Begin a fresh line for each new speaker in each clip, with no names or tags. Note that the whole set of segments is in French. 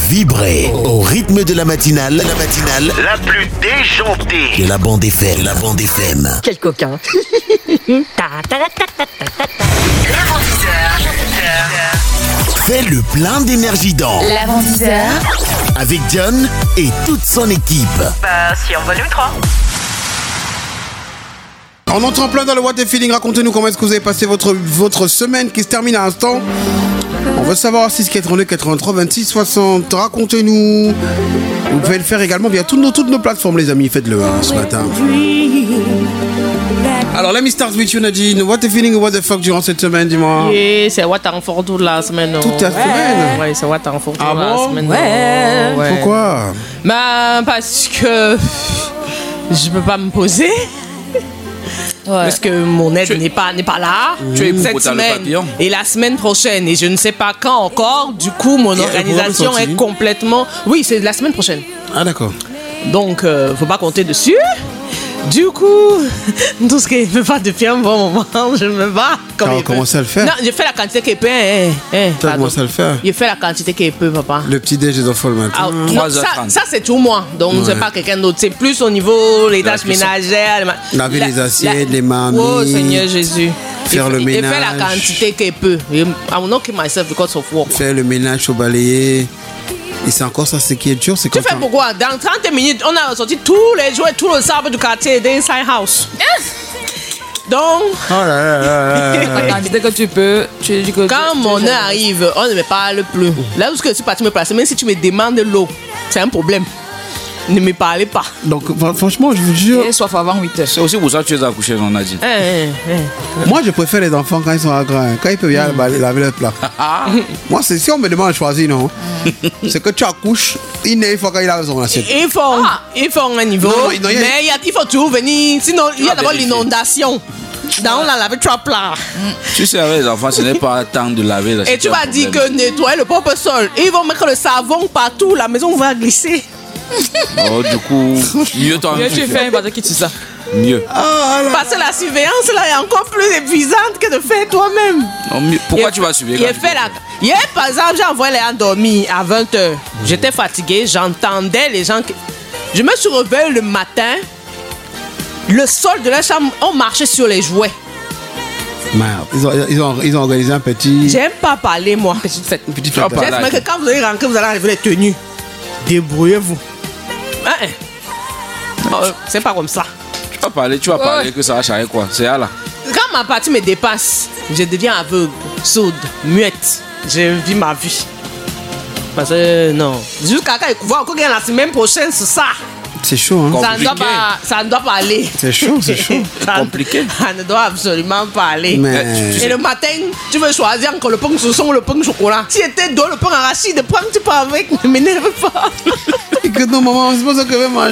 Vibrez au rythme de la matinale.
La plus déjantée
De la bande FM.
Quel coquin.
L'avant 10h.
Fais le plein d'énergie dans
L'avant 10h.
avec John et toute son équipe.
Si en volume 3.
On entre en plein dans le What the Feeling. Racontez-nous comment est-ce que vous avez passé votre semaine qui se termine à l'instant. On veut savoir 6 82 83 26 60. Racontez-nous. Vous pouvez le faire également via toutes nos plateformes, les amis. Faites-le ce matin. Alors, let me start with you, Nadine. What the feeling, what the fuck durant cette semaine, dis-moi.
Et c'est what en fort toute la semaine.
Toute la semaine.
Ouais, c'est what en fort toute
Ah
la
bon?
semaine.
Ouais.
Pourquoi?
Bah, parce que je peux pas me poser. Parce que mon aide n'est pas là.
Tu es
cette semaine et la semaine prochaine. Et je ne sais pas quand encore. Du coup, mon organisation est complètement... Oui, c'est la semaine prochaine.
Ah, d'accord.
Donc, faut pas compter dessus. Du coup, tout ce qui ne fait pas depuis un bon moment, je me bats.
Tu as commencé à le faire?
Non, je fais la quantité qu'il peut.
Tu as commencé à le faire?
Je fais la quantité qu'il peut, papa.
Le petit déj des enfants le matin.
Ah, non, ça c'est tout moi. Donc, c'est pas quelqu'un d'autre. C'est plus au niveau des tâches ménagères.
Laver les assiettes, les mamies.
Oh, Seigneur Jésus.
Faire le ménage.
Il fait la quantité qu'il peut. I will not kill myself because of work.
Faire le ménage au balayer. Et c'est encore ça, ce qui est dur, c'est
Tu fais pourquoi? Dans 30 minutes, on a sorti tous les jouets, tout le sable du quartier d'Inside House. Donc,
Oh là là là là.
La quantité que tu peux, tu dis que
quand mon heure arrive, on ne me parle plus. Là où je suis parti me placer, même si tu me demandes de l'eau, c'est un problème. Ne me parlez pas.
Donc, franchement, je vous jure,
Et soif avant 8h.
C'est aussi pour ça que tu es accouché, on a dit.
moi, je préfère les enfants quand ils sont grands, quand ils peuvent y aller laver leur plat. Moi, c'est si on me demande de choisir, non. C'est que tu accouches, il faut qu'il lave son assiette.
Ils font un niveau,
Non, non,
mais il faut toujours venir. Sinon, il y a d'abord l'inondation. Dans on a lavé trois plats.
Tu sais, avec les enfants, ce n'est pas temps de laver.
Et tu vas dire que nettoyer le propre sol, ils vont mettre le savon partout, la maison va glisser.
Oh, du coup, mieux toi.
Mieux tu fais, parce que tu sais ça.
Mieux.
Parce que la surveillance là est encore plus épuisante que de faire toi-même.
Non, mieux. Pourquoi tu vas suivre?
Hier, par exemple, j'ai envoyé les gens dormir à 20h. J'étais fatigué, j'entendais les gens. Je me suis réveillé le matin. Le sol de la chambre, on marchait sur les jouets.
Merde. Ils ont organisé un petit.
J'aime pas parler, moi.
Petite fête.
J'espère que quand vous allez rentrer, vous allez arriver les tenues. Débrouillez-vous. C'est pas comme ça.
Tu vas parler que ça va changer quoi? C'est là.
Quand ma partie me dépasse, je deviens aveugle, sourde, muette. Je vis ma vie. Parce que non. Jusqu'à quand il va encore gagner la semaine prochaine, c'est ça.
C'est chaud, hein.
Ça ne doit pas aller.
C'est chaud.
Compliqué.
Ça ne doit absolument pas aller.
Mais.
Et le matin, tu veux choisir encore le pain saucisson ou le pain chocolat. Si était dans le pain arachide, prends-tu pas avec? Ne m'énerve pas.
Et que non, maman, c'est pas ça que je vais manger.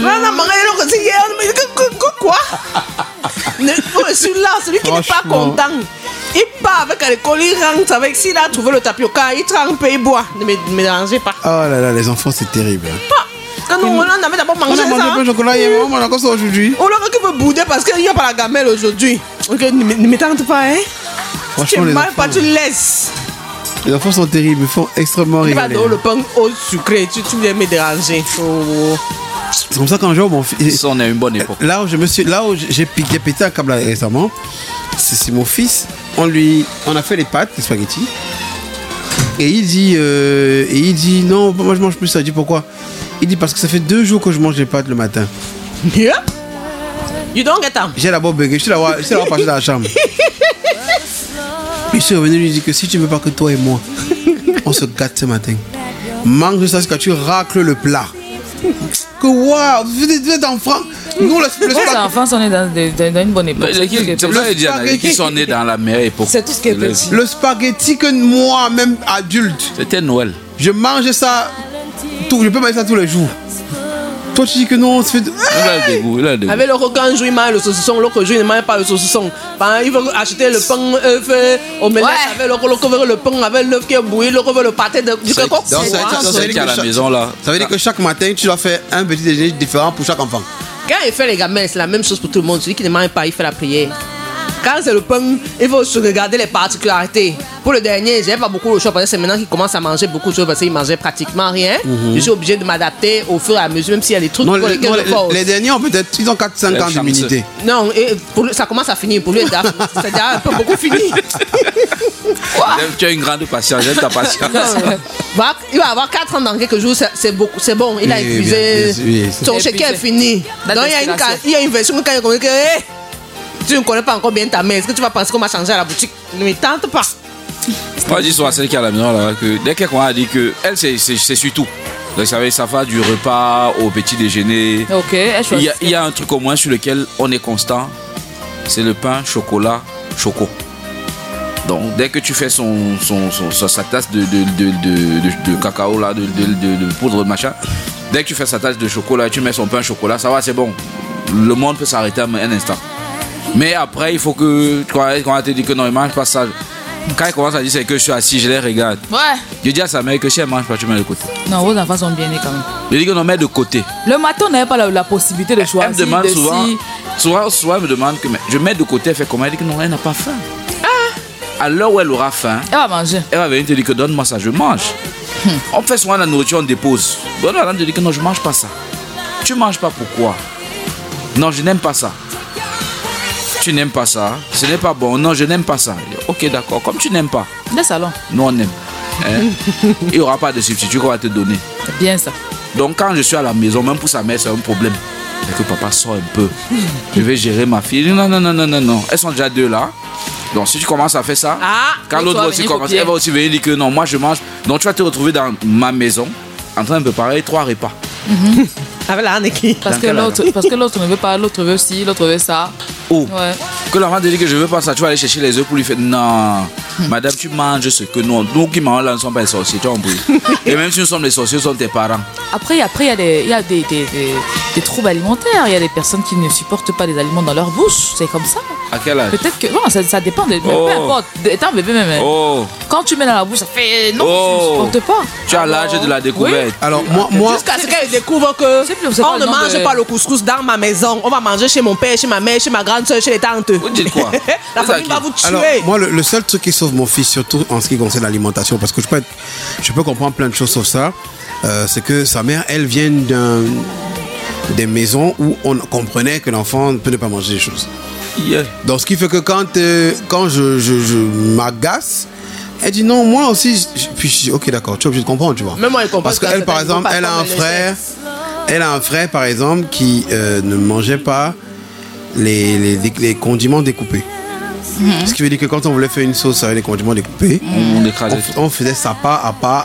Quoi? Celui-là, celui qui n'est pas content, il part avec l'alcool, il rentre avec. S'il a trouvé le tapioca, il trempe et il boit. Ne me dérangez pas.
Oh là là, les enfants, c'est terrible.
Nous, on avait d'abord
On
mangé
a mangé
ça.
plein de chocolat hier, on mange encore ça aujourd'hui.
On l'a qui veut bouder parce qu'il n'y a pas la gamelle aujourd'hui. Ok, ne me tente pas, hein. Tu
Franchement,
mal pas, tu laisses.
les enfants sont terribles, ils font extrêmement
Tu vas
rigoler.
donner le pain au sucré, tu viens me déranger.
C'est comme ça quand je vois mon fils.
Ça, on est à une bonne époque.
Là où j'ai pété un câble récemment, c'est mon fils. On a fait les pâtes, les spaghettis. Et il dit non, moi je mange plus ça. Je dis pourquoi? Il dit parce que ça fait 2 jours que je mange les pâtes le matin.
Yeah. You don't get them.
J'ai d'abord bugué, je suis là passé dans la chambre. Puis je suis revenu lui dire que si tu veux pas que toi et moi on se gâte ce matin, mange ça, c'est quand tu racles le plat. Que waouh, vous êtes enfants. Nous,
Les enfants sont nés dans une bonne époque.
C'est pour ça que je dis qu'ils sont nés dans la meilleure époque.
C'est tout ce qui est petit.
le spaghetti que moi, même adulte,
C'était Noël.
je mangeais ça, je peux manger ça tous les jours. Toi, tu dis que non, ça fait.
Il a le dégoût.
Avec le requin, un jour il mange le saucisson, l'autre jour il ne mange pas le saucisson. Il veut acheter le pain œuf, omelette avec l'autre veut le pain avec l'œuf qui est bouilli, l'autre veut le pâté de du coco.
C'est qui à la maison là.
Ça veut dire que chaque matin, tu dois faire un petit déjeuner différent pour chaque enfant.
Quand il fait les gamins, c'est la même chose pour tout le monde. Celui qui ne mange pas, il fait la prière. Quand c'est le pain, il faut se regarder les particularités. Pour le dernier, j'ai pas beaucoup de choix parce que c'est maintenant qu'il commence à manger beaucoup de choses parce qu'il mangeait pratiquement rien. Je suis obligé de m'adapter au fur et à mesure, même s'il y a des trucs
Non,
pour lesquels je force.
les derniers ont peut-être, ils ont 4-5 ans d'immunité.
Non, et pour lui, ça commence à finir. Pour lui, c'est déjà un peu beaucoup fini.
Tu as une grande patience, j'aime ta patience.
Il va avoir 4 ans dans quelques jours, c'est beaucoup, c'est bon. Il a
Oui,
épuisé.
oui,
Son chèque est fini.
La
Donc
destination.
il y a une version quand il connaît que tu ne connais pas encore bien ta mère. Est-ce que tu vas penser qu'on va changer à la boutique? Ne me tente pas.
Moi, je dis souvent à celle qui est à la maison là, que dès qu'elle a dit que elle, c'est sur tout. Donc, ça va du repas au petit déjeuner.
Ok, elle choisit.
Il y a un truc au moins sur lequel on est constant, c'est le pain, chocolat, choco. Donc dès que tu fais sa tasse de cacao là, de poudre machin, dès que tu fais sa tasse de chocolat et tu mets son pain chocolat, ça va, c'est bon. Le monde peut s'arrêter un instant. Mais après, il faut que quand on te dit que non, il mange pas ça. Quand il commence à dire c'est que je suis assis, je les regarde.
Ouais.
Je dis à sa mère que si elle mange pas, tu mets de côté.
Non, vos enfants sont bien nés quand même.
Je dis que non, mets de côté.
Le matin, on n'avait pas la possibilité de choisir.
Elle me demande
de
souvent, elle me demande que je mets de côté, elle fait comment? Elle dit que non, elle n'a pas faim. À l'heure où elle aura faim,
Elle va manger.
elle va venir te dire que donne-moi ça, je mange. On fait souvent la nourriture, on dépose. Bon, elle te dit que non, je mange pas ça. Tu manges pas pourquoi? Non, je n'aime pas ça. Tu n'aimes pas ça, ce n'est pas bon. Non, je n'aime pas ça. Ok, d'accord. Comme tu n'aimes pas,
Le salon.
nous on aime. Hein? Il n'y aura pas de substitut qu'on va te donner.
C'est bien ça.
Donc quand je suis à la maison, même pour sa mère, c'est un problème. Et que papa sort un peu. Je vais gérer ma fille. Non, non, non, non, non, non. Elles sont déjà deux là. Donc si tu commences à faire ça, quand
et
l'autre
toi,
aussi
venir
commence,
copier.
elle va aussi venir dire que non, moi je mange. Donc tu vas te retrouver dans ma maison en train de préparer 3 repas.
Avec la Haneki.
Parce que
Dans quel
l'autre ne veut pas, l'autre veut ci, l'autre veut ça.
Oh.
Ouais.
Que l'enfant te dit que je veux pas ça, tu vas aller chercher les œufs pour lui faire. Non, madame, tu manges ce que nous qui mangeons là ne sommes pas les sorciers, tu as compris. Et même si nous sommes les sorciers, nous sommes tes parents.
Après, il y a des troubles alimentaires. Il y a des personnes qui ne supportent pas les aliments dans leur bouche. C'est comme ça.
À quel âge?
Peut-être que. Non, ça dépend. Mais
Oh.
peu importe. Étant bébé même.
Oh,
Quand tu mets dans la bouche, ça fait. Non,
Oh.
tu ne supportes pas.
tu as l'âge de la découverte.
Alors, moi
Jusqu'à ce qu'elle découvre que
C'est plus- c'est pas
on
le
ne
nom
mange
de-
pas le couscous dans ma maison. On va manger chez mon père, chez ma mère, chez ma grande soeur, chez les tantes.
Vous dites quoi?
La
C'est
famille
à
va
qui?
vous tuer.
Alors, moi, le seul truc qui sauve mon fils, surtout en ce qui concerne l'alimentation, parce que je peux comprendre plein de choses sauf ça, c'est que sa mère, elle vient des maisons où on comprenait que l'enfant ne peut ne pas manger des choses.
Yeah.
Donc, ce qui fait que quand je m'agace, elle dit non, moi aussi, puis je dis ok, d'accord, tu es obligé de comprendre, tu vois.
Même moi, elle comprend
Parce
que
qu'elle, par
c'est
exemple,
pas
elle a un
comme les
frère, par exemple, qui ne mangeait pas les condiments découpés. Ce qui veut dire que quand on voulait faire une sauce avec les condiments découpés,
On écrasait tout.
on faisait ça pas à pas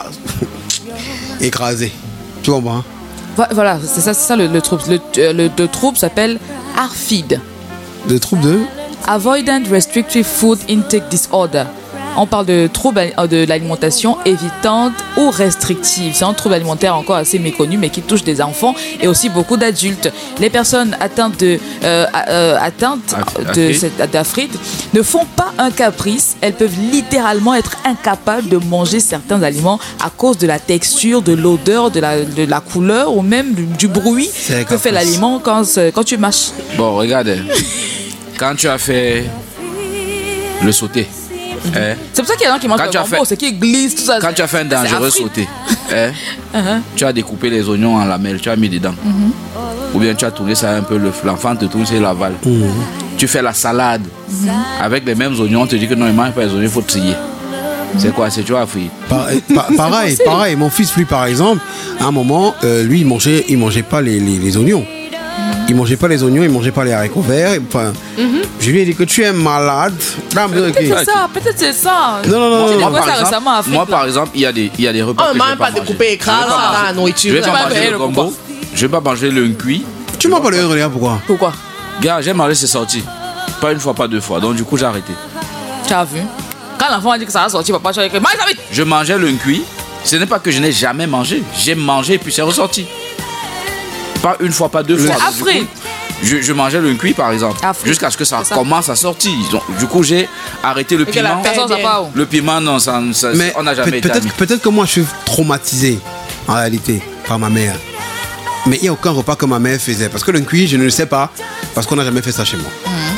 écrasé. Tu comprends?
Voilà, c'est ça le trouble. Le trouble s'appelle ARFID.
Le trouble de...
Avoidant Restrictive Food Intake Disorder. On parle de troubles de l'alimentation évitante ou restrictive. C'est un trouble alimentaire encore assez méconnu, mais qui touche des enfants et aussi beaucoup d'adultes. Les personnes atteintes d'ARFID ne font pas un caprice. Elles peuvent littéralement être incapables de manger certains aliments à cause de la texture, de l'odeur, de la couleur ou même du bruit
C'est
que fait
caprice.
l'aliment quand tu mâches.
Bon, regarde. Quand tu as fait le sauté, hein,
C'est pour ça qu'il y a des gens qui mangent
Quand
le
tu as
gombo,
fait-
c'est qui glisse, tout ça.
quand tu as fait un
C'est
dangereux
Afrique.
sauté, hein, tu as découpé les oignons en lamelles, tu as mis dedans. Ou bien tu as tourné ça un peu, l'enfant te tourne, c'est l'aval. Tu fais la salade avec les mêmes oignons, on te dit que non, il ne mange pas les oignons, il faut trier. C'est quoi? C'est tu vois, fouille.
Pareil. Mon fils, lui, par exemple, à un moment, lui, il mangeait pas les oignons. Il mangeait pas les oignons, il mangeait pas les haricots verts. Enfin, je lui ai dit que tu es malade.
Peut-être c'est ça.
Non.
J'ai
Moi,
découvert
par
ça
exemple,
récemment en Afrique.
moi,
là.
par exemple, il y a des repas
On
que
ne
je vais
mange pas
manger.
découpé écrasé
Je vais pas
dans la
manger. Je
nourriture.
vais pas
pas
manger
payer
le
le
gombo. Je vais pas manger le cuit.
Tu manges pas le relais, pourquoi?
Pourquoi?
Gars, j'ai mangé, c'est sorti. Pas une fois, pas deux fois. Donc du coup, j'ai arrêté.
Tu as vu? Quand l'enfant a dit que ça va sortir, papa, tu as dit que mange ça vite.
Je mangeais le cuit. Ce n'est pas que je n'ai jamais mangé. J'ai mangé et puis c'est ressorti. Pas une fois, pas deux fois. Donc, du coup,
Afrique.
je mangeais le cuit, par exemple,
Afrique.
jusqu'à ce que ça
C'est ça.
commence à sortir. Donc, du coup, j'ai arrêté le
que la
piment.
paix-
Ça sort, ça part où?
Le piment, non,
Mais
on n'a jamais été amis.
peut-être que moi, je suis traumatisé, en réalité, par ma mère. Mais il n'y a aucun repas que ma mère faisait. Parce que le cuit, je ne le sais pas, parce qu'on n'a jamais fait ça chez moi.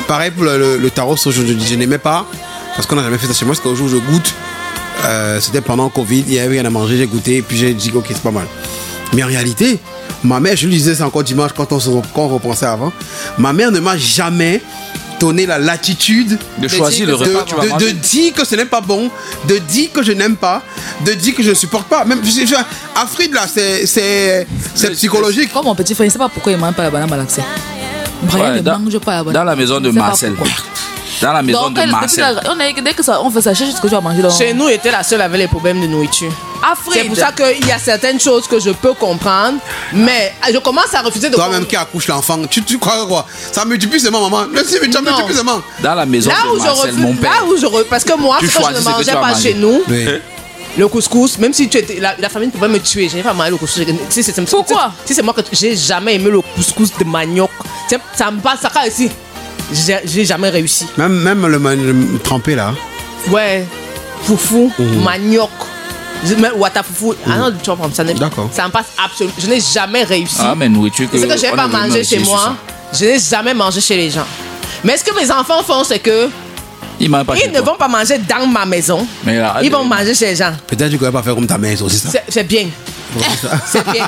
Pareil pour le tarot, je n'aimais pas, parce qu'on n'a jamais fait ça chez moi, parce qu'au jour où je goûte, c'était pendant le Covid, il y avait rien à manger, j'ai goûté, et puis j'ai dit ok, c'est pas mal. Mais en réalité, ma mère, je lui disais ça encore dimanche quand on repensait avant, ma mère ne m'a jamais donné la latitude
de choisir le repas que tu vas manger.
De dire que ce n'est pas bon, de dire que je n'aime pas, de dire que je ne supporte pas. Même Afride là, c'est psychologique.
Comme mon petit frère, il ne sait pas pourquoi il ne mange pas la banane malaxée. Brian ne mange pas la banane.
Dans la maison de Marcel. Dans la maison de Marcel.
Dès que ça, on fait ça, cherche ce que tu vas manger.
Chez nous, était la seule avec les problèmes de nourriture.
Afrique.
C'est pour ça qu'il y a certaines choses que je peux comprendre, mais je commence à refuser de.
Toi-même qui accouche l'enfant, tu crois quoi? Ça multiplie seulement, maman. Mais si, mais tu multiplies seulement.
Dans la maison de Marcel, mon père.
Parce que moi, quand je ne mangeais pas chez nous.
Oui.
Le couscous, même si tu étais, la famille pouvait me tuer, je n'ai pas mangé le couscous.
Pourquoi?
Si c'est moi que j'ai jamais aimé le couscous de manioc, ça me passe ça ici. J'ai jamais réussi.
Même le trempé là.
Ouais, foufou, manioc, wata foufou. Ah non, tu vas prendre ça.
D'accord.
Ça me passe absolument. Je n'ai jamais réussi.
Ah, mais nourriture que.
C'est que je n'ai pas mangé chez moi. Je n'ai jamais mangé chez les gens. Mais ce que mes enfants font, c'est que ils ne vont pas manger dans ma maison. Mais là, ils vont manger chez les gens.
Peut-être que tu ne pourrais pas faire comme ta mère, c'est aussi ça.
C'est bien. C'est bien.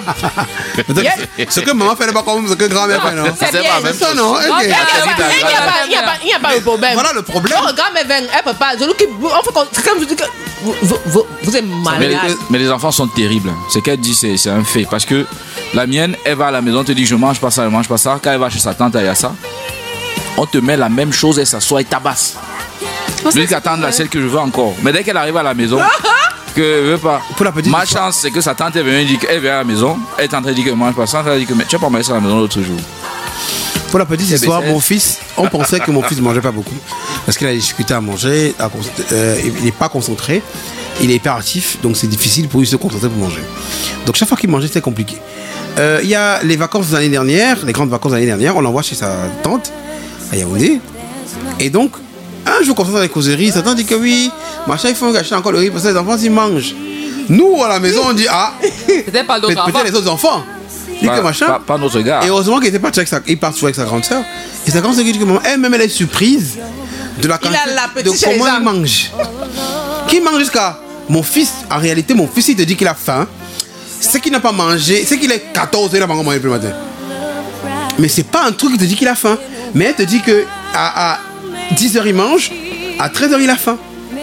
Ce que maman fait n'est pas comme ce que grand-mère fait, non?
C'est bien.
C'est ça, non?
Il n'y a pas de problème.
Voilà le problème.
Oh, grand-mère vient, elle peut pas. C'est comme je dis que vous êtes malade.
Mais les enfants sont terribles. Ce qu'elle dit, c'est un fait. Parce que la mienne, elle va à la maison, te dit je mange pas ça, je mange pas ça. Quand elle va chez sa tante, il y a ça. On te met la même chose, elle s'assoit et tabasse. Jusqu'à attendre celle que je veux encore. Mais dès qu'elle arrive à la maison, que veut pas.
Pour la petite
ma chance, c'est que sa tante est venue dire qu'elle vient à la maison. Elle est en train de dire que mange pas ça. Elle dit que mais tu as pas mangé ça à la maison l'autre jour.
Pour la petite histoire, mon fils, on pensait que mon fils ne mangeait pas beaucoup. Parce qu'il a des difficultés à manger, il n'est pas concentré, il est hyperactif, donc c'est difficile pour lui de se concentrer pour manger. Donc chaque fois qu'il mangeait, c'était compliqué. Il y a les vacances de l'année dernière, les grandes vacances de l'année dernière, on l'envoie chez sa tante à Yaoundé. Et donc, un jour, comme ça, dans les causeries, sa tante dit que oui, machin, il faut acheter encore le riz parce que les enfants, ils mangent. Nous, à la maison, on dit, ah, peut-être les autres enfants.
Pas notre gars.
Et heureusement qu'il était parti avec il part toujours avec sa grande soeur. Et sa grande soeur dit que elle-même, elle est surprise de la quantité de comment il mange. Qui mange jusqu'à mon fils, en réalité, mon fils, il te dit qu'il a faim. C'est qu'il n'a pas mangé, c'est qu'il est 14 et il n'a pas encore mangé le matin. Mais c'est pas un truc qui te dit qu'il a faim. Mais elle te dit que à 10h il mange, à 13h il a faim.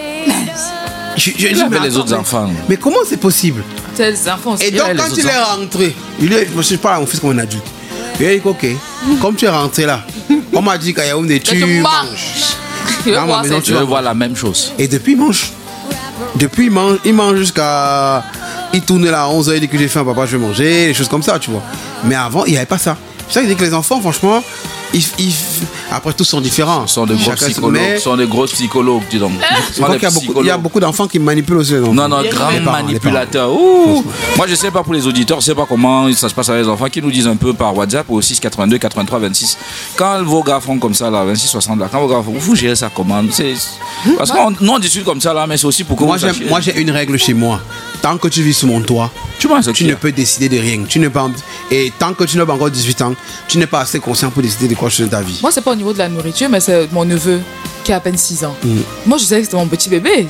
Je dis avec les autres enfants.
Mais comment c'est possible?
C'est les enfants aussi.
Et donc quand il est rentré, je parle à mon fils comme un adulte. Il a dit ok, comme tu es rentré là, on m'a dit qu'à Yaoundé tu manges.
Tu veux voir la même chose.
Et depuis il mange. Depuis il mange jusqu'à... Il tournait là à 11h, il dit que j'ai faim, papa je vais manger, des choses comme ça, tu vois. Mais avant, il n'y avait pas ça. C'est ça qu'il dit que les enfants, franchement, après tous sont différents.
Sont de gros psychologues, dis donc.
Il y a beaucoup d'enfants qui manipulent aussi les enfants.
Non, grands manipulateurs. Moi, je ne sais pas pour les auditeurs, je ne sais pas comment ça se passe avec les enfants, qui nous disent un peu par WhatsApp au 6 82 83 26. Quand vos gars font comme ça, là, 26 60, là, quand vos gars font, vous gérez ça comment? Parce qu'on discute comme ça, là, mais c'est aussi pour que
moi, j'ai une règle chez moi. Tant que tu vis sous mon toit, tu ne peux décider de rien. Et tant que tu n'as pas encore 18 ans, tu n'es pas assez conscient pour décider de quoi changer ta vie.
Moi, c'est pas au niveau de la nourriture, mais c'est mon neveu qui a à peine 6 ans. Moi, je sais que c'était mon petit bébé.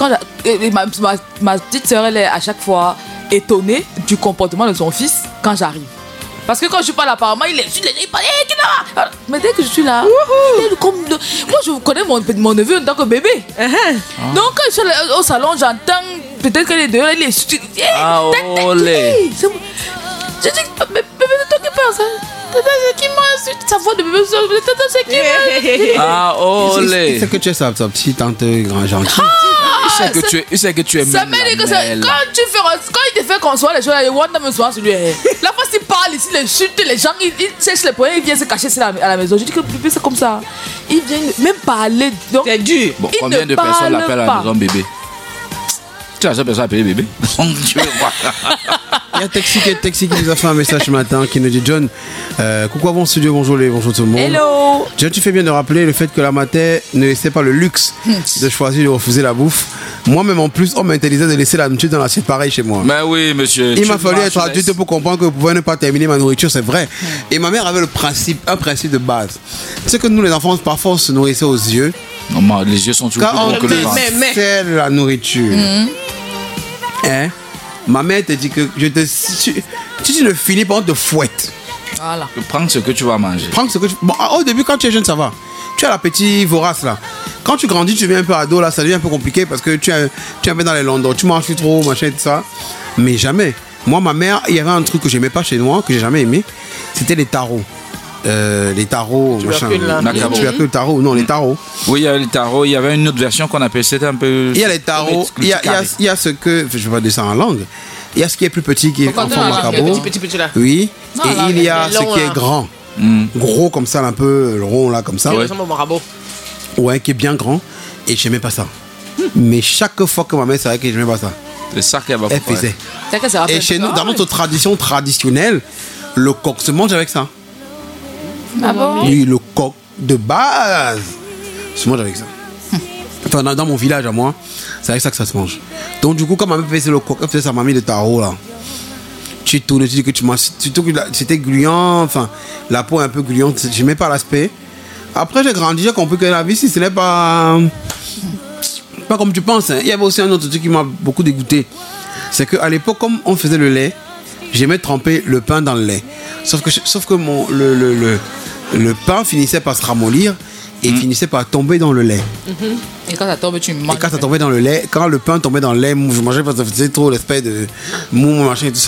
Ma petite soeur, elle est à chaque fois étonnée du comportement de son fils quand j'arrive. Parce que quand je suis pas là, apparemment, il parle, mais dès que je suis là, il est comme moi, je connais mon neveu en tant que bébé. Donc, quand je suis au salon, j'entends peut-être que les deux, il est
olé.
Je dis, mais bébé, ne t'occupe pas ça. C'est qui m'insulte. Sa voix de bébé, c'est qui m'insulte.
Olé.
C'est que tu es sa petite tante grand gentille.
Il sait que tu es
ça m'aide que quand il te fait qu'on soit les choses, il want me soir sur lui. La fois qu'il parle ici, il insulte les gens, il sèche les poignets, il vient se cacher à la maison. Je dis que le bébé c'est comme ça. Il vient même parler.
C'est dur.
Bon, combien de personnes l'appellent à la maison bébé? Tu as la seule personne à appeler bébé?
Il y a Texi qui nous a fait un message ce matin qui nous dit John, coucou avant studio, bonjour tout le monde.
Hello.
John, tu fais bien de rappeler le fait que la matin ne laissait pas le luxe de choisir de refuser la bouffe. Moi-même en plus, on m'interdisait de laisser la nourriture dans l'assiette pareil chez moi.
Mais oui, monsieur.
Il m'a fallu être adulte pour comprendre que je pouvais ne pas terminer ma nourriture, c'est vrai. Et ma mère avait un principe de base. C'est que nous les enfants, parfois on se nourrissait aux yeux.
Non, les yeux sont toujours
Quand
plus
on
gros que le ventre.
sert la nourriture, hein, ma mère te dit que si tu ne finis pas, on te fouette.
Voilà.
Prends ce que tu vas manger.
Prends ce que tu... Bon, au début, quand tu es jeune, ça va. Tu as l'appétit vorace là. Quand tu grandis, tu deviens un peu ado là, ça devient un peu compliqué parce que tu es un peu dans les Londres, tu manges plus trop, machin et tout ça. Mais jamais. Moi, ma mère, il y avait un truc que j'aimais pas chez moi, que j'ai jamais aimé. C'était les tarots. Les tarots, machin.
Tubercule,
le tarot, non, les tarots.
Oui, il y a les tarots. Il y avait une autre version qu'on appelait, c'était un peu.
Il y a les tarots, il y a ce que, je vais pas dire ça en langue. Il y a ce qui est plus petit, qui est en forme macabre.
Petit là.
Oui.
Non,
Et
là,
il y a
les
ce
longs,
qui est
là.
grand. Gros comme ça, un peu rond là, comme ça.
Ça ressemble au marabout.
Ouais, qui est bien grand. Et j'aimais pas ça. Mais chaque fois que ma mère savait que j'aimais pas ça,
C'est ça qu'elle va
elle
faire.
faisait.
C'est que ça va
Et
faire
chez nous,
ça.
dans notre tradition traditionnelle, le coq se mange avec ça.
Ah bon?
Oui, le coq de base se mange avec ça. Enfin, dans mon village à moi, c'est avec ça que ça se mange. Donc, du coup, quand ma mère faisait le coq, elle faisait sa mamie de tarot là. Tu tournes, tu dis que tu manges. Surtout que c'était gluant, enfin, la peau est un peu gluante, j'aimais pas l'aspect. Après, j'ai grandi, j'ai compris que la vie, si ce n'est pas comme tu penses, hein. Il y avait aussi un autre truc qui m'a beaucoup dégoûté. C'est qu'à l'époque, comme on faisait le lait, j'aimais tremper le pain dans le lait. Sauf que le pain finissait par se ramollir et finissait par tomber dans le lait.
Et quand ça tombe, tu manges.
Et quand ça tombait dans le lait, quand le pain tombait dans le lait, je mangeais parce que ça faisait trop l'espèce de mou, machin et tout ça.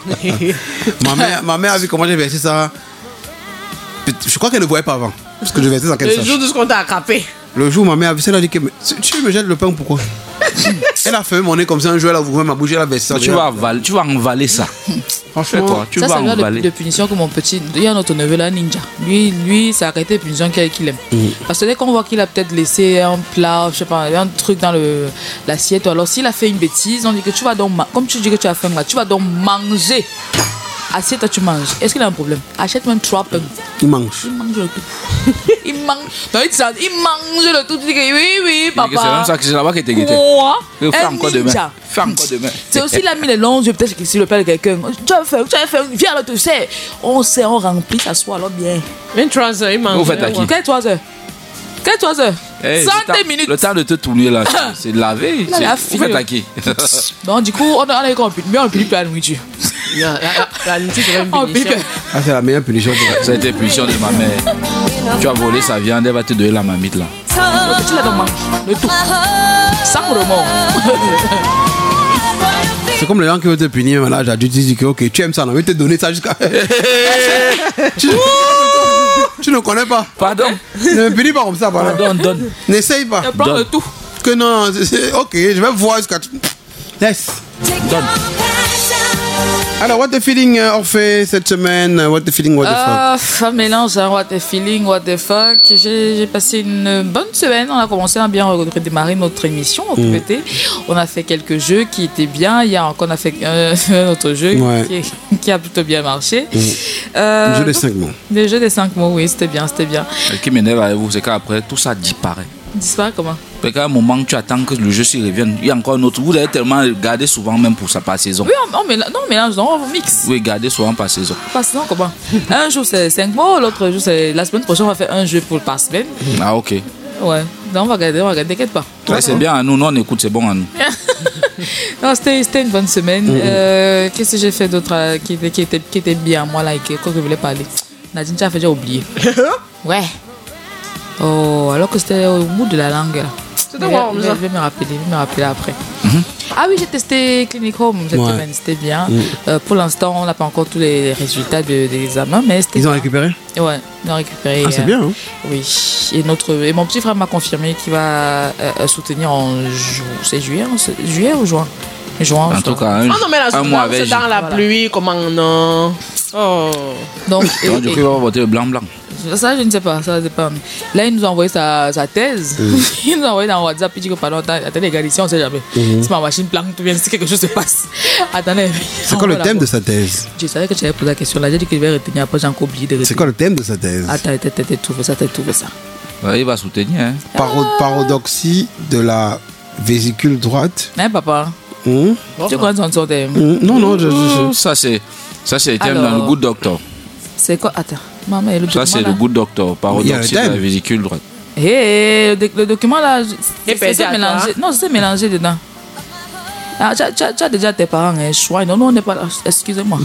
ma mère a vu comment j'ai versé ça. Je crois qu'elle ne voyait pas avant. Parce que je versais sans qu'elle
Le
sache.
jour de ce qu'on t'a attrapé.
Le jour où ma mère a vu ça, elle a dit que tu me jettes le pain ou pourquoi? Elle a fait mon nez comme ça un jour, elle a ouvert ma bouche, elle a versé ça.
Tu vas avaler ça.
Franchement,
Toi, tu
Ça,
vas
ça vient
avaler.
de punition que mon petit. Il y a notre neveu là, Ninja. Lui, ça a arrêté de punition qu'il aime. Parce que dès qu'on voit qu'il a peut-être laissé un plat, je sais pas, un truc dans l'assiette, ou alors s'il a fait une bêtise, on dit que tu vas donc, comme tu dis que tu as faim là, tu vas donc manger. Assiette, toi, tu manges. Est-ce qu'il a un problème? Achète même 3 pains.
il mange.
Il mange le tout. Il mange. Non, il mange le tout. Tu dis que oui, papa.
C'est même ça que c'est là-bas qui était guetté.
Moi,
Fais
un
encore demain.
ninja.
Fais encore demain.
C'est aussi il a mis les longs yeux, peut-être que si le père de quelqu'un, tu as fait, viens là, tu sais. On sait, on remplit, ça soit alors bien.
23 heures, il mange.
Vous faites à qui?
Quelle 3 heures? Quelle 3 heures?
Hey,
100 minutes.
Le temps de te tourner là, c'est de laver.
Là, la
Vous faites à qui?
Donc, du coup, on a compris, mais on ne peut plus la nourriture.
La nourriture, c'est une
On peut plus.
punition.
Ah, c'est la meilleure punition pour elle.
Ça a été punition de ma mère. Tu as volé sa viande, elle va te donner la mamite là.
Le petit là, donc mange. Le tout. Sans remords.
C'est comme les gens qui veulent te punir, mais là, j'ai dû te dire que ok, tu aimes ça, on va te donner ça jusqu'à. Tu ne connais pas.
Pardon.
Ne me punis pas comme ça, voilà.
Donne.
N'essaye pas.
Je prends le tout.
Que non, ok, je vais voir jusqu'à. Laisse.
Donne.
Alors, what the feeling Orphée cette semaine? What the feeling, what the fuck?
Un mélange, hein, what the feeling, what the fuck. J'ai passé une bonne semaine. On a commencé à bien redémarrer notre émission au TPT. On a fait quelques jeux qui étaient bien. Hier encore, on a fait un autre jeu
Ouais.
qui a plutôt bien marché.
Le jeu des 5 mots.
Le jeu des 5 mots, oui, c'était bien, c'était bien.
Ce qui m'énerve avec vous, c'est qu'après, tout ça disparaît.
Disparaît comment?
Parce qu'à un moment, tu attends que le jeu s'y revienne. Il y a encore un autre. Vous avez tellement regardé souvent, même pour ça, par saison.
Oui, on mélange, non, on mixe.
Oui, regardez souvent par saison.
Pas sinon, comment? Un jour c'est 5 mots, l'autre jour c'est. La semaine prochaine, on va faire un jeu par semaine.
Ah, ok.
Ouais. Donc, on va regarder, t'inquiète pas.
Ouais, c'est bien à nous. Nous, on écoute, c'est bon à nous.
Non, c'était une bonne semaine. Qu'est-ce que j'ai fait d'autre qui était bien, moi, là, et que je voulais parler? Nadine, tu as fait, j'ai oublié. Ouais. Oh, alors que c'était au bout de la langue. Là.
C'était quoi,
Je vais me rappeler après. Ah oui, j'ai testé Clinic Home cette
Ouais.
semaine, c'était bien. Pour l'instant, on n'a pas encore tous les résultats des examens, mais c'était
Ils ont
bien.
récupéré?
Ouais, ils ont récupéré.
Ah, c'est bien, hein?
Oui. Et mon petit frère m'a confirmé qu'il va soutenir en juillet ou juin? Juin,
En
je
tout
crois.
cas,
Ah non, mais la
un mois
souffrance,
avec.
c'est dans la
Voilà.
pluie, comment non? Oh.
Donc,
Donc, du coup, il va voter le blanc-blanc.
Ça, je ne sais pas, ça dépend. Là, il nous a envoyé sa thèse. Il nous a envoyé dans WhatsApp. Il dit que pendant attendez, gars, ici, on ne sait jamais. Si ma machine plante ou bien si quelque chose se passe. Attendez.
C'est quoi le thème de sa thèse?
Je savais que tu avais posé la question là. J'ai dit que je vais retenir. Après, j'ai encore oublié de retenir.
C'est quoi le thème de sa thèse?
Attends, t'as trouvé ça.
Ouais, il va soutenir. Hein.
Parodoxie de la vésicule droite.
Hein, papa?
Hum?
Tu connais son thème?
Non,
Ça, c'est le thème
Alors,
dans le Good Doctor.
C'est quoi? Attends. Maman, le
Ça, c'est
document,
le
là.
Good Doctor. Parodoxie de la vésicule droite.
Le document là,
perdu
c'est
à
mélangé. Non, c'est mélangé dedans. Ah, tu as déjà tes parents, hein, choix. Non, on n'est pas là. Excusez-moi.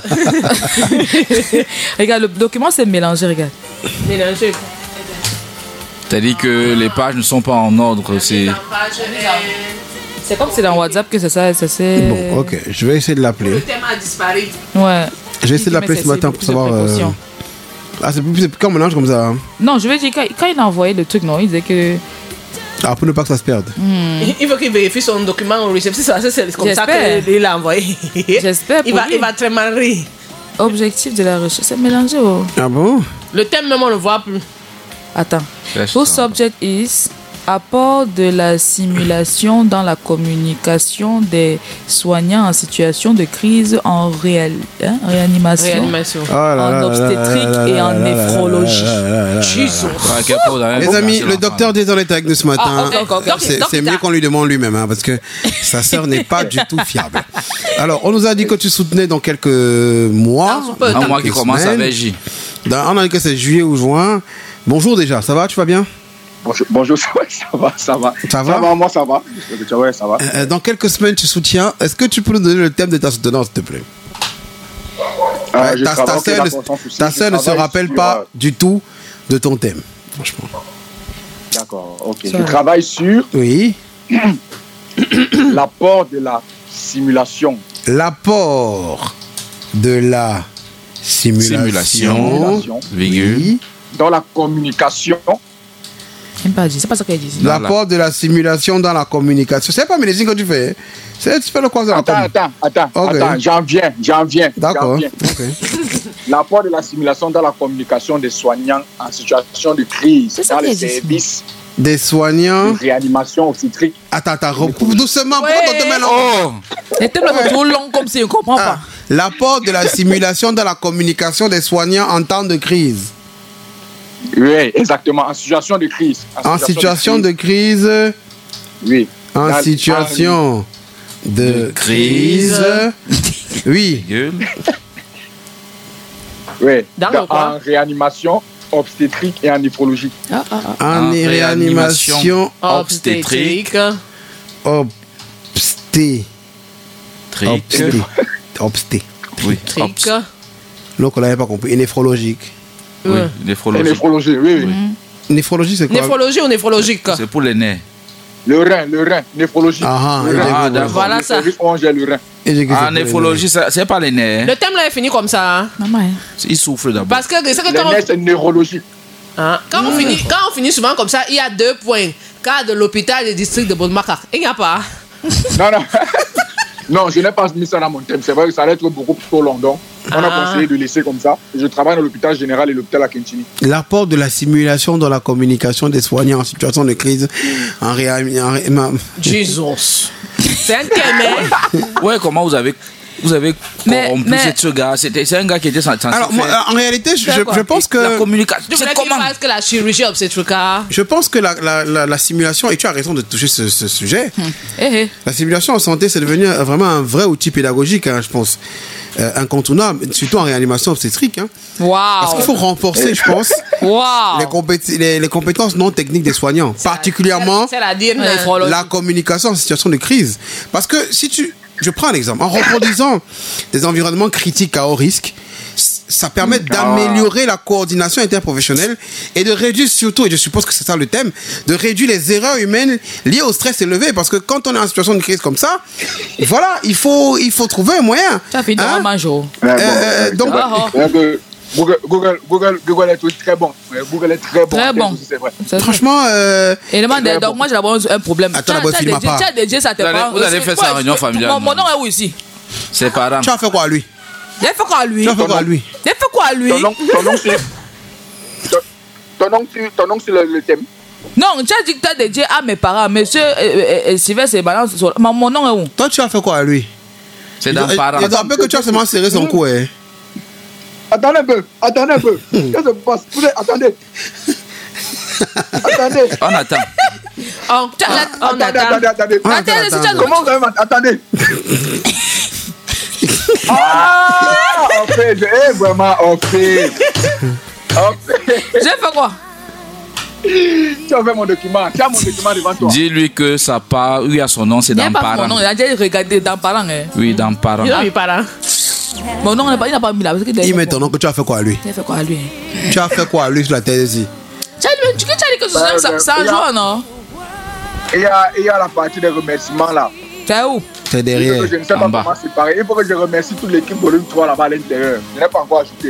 Regarde, le document c'est mélangé, regarde.
Mélangé.
C'est-à-dire que les pages ne sont pas en ordre. C'est
C'est comme c'est dans WhatsApp que c'est ça.
Bon, ok, je vais essayer de l'appeler.
Le thème a disparu.
Ouais.
Je vais essayer de l'appeler ce matin pour savoir. Ah, c'est plus comme mélange comme ça. Hein.
Non, je vais dire, quand il a envoyé le truc, non, il disait que.
Ah, pour ne pas que ça se perde.
Il faut qu'il vérifie son document au réception. C'est comme ça
J'espère.
qu'il l'a envoyé.
J'espère pour lui.
Il va très mal rire.
Objectif de la recherche, c'est mélangé. Oh.
Ah bon?
Le thème même, on ne le voit plus.
Attends.
Yes,
Whose
ça.
subject is apport de la simulation dans la communication des soignants en situation de crise en réanimation, en obstétrique et en néphrologie.
Jesus.
Les amis, le docteur Désolé est avec nous ce matin. C'est mieux qu'on lui demande lui-même, hein, parce que sa sœur n'est pas du tout fiable. Alors, on nous a dit que tu soutenais dans quelques mois.
Un mois qui commence avec J.
On a dit que c'est juillet ou juin. Bonjour déjà, ça va, tu vas bien?
Bonjour, ça va.
Ça va?
Moi, ça va. Ouais, ça va.
Dans quelques semaines, tu soutiens. Est-ce que tu peux nous donner le thème de ta soutenance, s'il te plaît? Ta sœur ne se rappelle pas du tout de ton thème, franchement.
D'accord, ok. Je travaille sur
Oui.
l'apport de la simulation.
L'apport de la simulation.
Virgule.
Oui.
Dans la communication.
C'est pas ça qu'elle dit.
L'apport de la simulation dans la communication. C'est pas médecine que tu fais. Tu fais le croisement.
Attends, j'en viens.
D'accord.
L'apport de la simulation dans la communication des soignants en situation de crise dans les services
des soignants
de réanimation obstétrique.
Attends, recoupe doucement.
Les thèmes sont trop longs comme si on ne comprend pas.
L'apport de la simulation dans la communication des soignants en temps de crise.
Oui, exactement. En situation de crise.
En situation de crise.
Oui.
En situation de crise. Oui.
Oui. En réanimation obstétrique et en néphrologie.
En réanimation
obstétrique.
Obsté.
Oui.
Donc on n'avait pas compris. Et néphrologique.
Oui, néphrologie.
Néphrologie, oui.
Néphrologie, c'est quoi?
Néphrologie ou néphrologique?
C'est pour les nerfs.
Le rein, néphrologie.
D'accord.
Voilà ça.
On gère le rein.
Néphrologie, c'est pas les nerfs.
Le thème là est fini comme ça. Hein?
Il souffle d'abord.
Parce que c'est que
les nerfs, c'est neurologie.
Quand on finit souvent comme ça, il y a 2 points. Cas de l'hôpital du district de Bonne-Macar. Il n'y a pas.
Non. Non, je n'ai pas mis ça dans mon thème. C'est vrai que ça allait être beaucoup trop long. Donc, on a conseillé de laisser comme ça. Je travaille dans l'hôpital général et l'hôpital à Kintini. L'apport
de la simulation dans la communication des soignants en situation de crise en réanimation.
Jesus. C'est un thème.
Ouais, comment vous avez corrompu ce gars? C'est un gars qui était censé
Alors, moi, en réalité, je pense que...
La communication,
c'est comment? Parce que la chirurgie obstétrique.
Je pense que la simulation, et tu as raison de toucher ce sujet, la simulation en santé, c'est devenu vraiment un vrai outil pédagogique, hein, je pense, incontournable, surtout en réanimation obstétrique. Hein.
Wow.
Parce qu'il faut renforcer, je pense, les compétences non techniques des soignants, particulièrement la communication en situation de crise. Parce que si tu... Je prends un exemple. En reproduisant des environnements critiques à haut risque, ça permet d'améliorer la coordination interprofessionnelle et de réduire surtout, et je suppose que c'est ça le thème, de réduire les erreurs humaines liées au stress élevé. Parce que quand on est en situation de crise comme ça, voilà, il faut trouver un moyen.
Ça fait un jour.
Donc,
Google est très bon. Google est très bon.
Très bon.
C'est vrai.
Franchement.
Donc, moi, j'ai d'abord un problème.
Attends, d'abord, filme ma part.
Vous allez faire sa réunion familiale.
Mon nom est où ici?
C'est parents.
Tu as fait quoi à lui?
J'ai fait quoi à lui?
Tu as fait quoi à lui?
J'ai fait quoi à lui?
Ton nom, c'est. Ton nom sur le thème.
Non, tu as dit que tu as dédié à mes parents. Monsieur Sylvestre, mon nom est où?
Toi, tu as fait quoi à lui?
C'est dans parents.
Il te rappelle que tu as seulement serré son cou, hein?
Attendez un peu. Qu'est-ce qui se passe? Attendez.
On attend.
Attendez. Comment vous avez attendez. On fait, vraiment, on fait.
J'ai fait quoi?
Tu as fait mon document. Tu as mon document devant toi.
Dis-lui que ça part, il y a son nom, c'est dans parents.
Mon nom, il a déjà regardé dans parents.
Oui, dans parents.
Il a mis parents.
Mon nom, il n'a pas mis là.
Il met ton nom que tu as fait quoi à lui?
Tu as fait quoi à lui?
Tu as fait quoi à lui sur la télé ici?
Tu as dit que c'est un jour, non?
Il y a la partie des remerciements là.
C'est où?
C'est derrière.
Je ne sais pas comment séparer. Il faut que je remercie toute l'équipe volume 3 là-bas à l'intérieur. Je n'ai pas encore ajouté.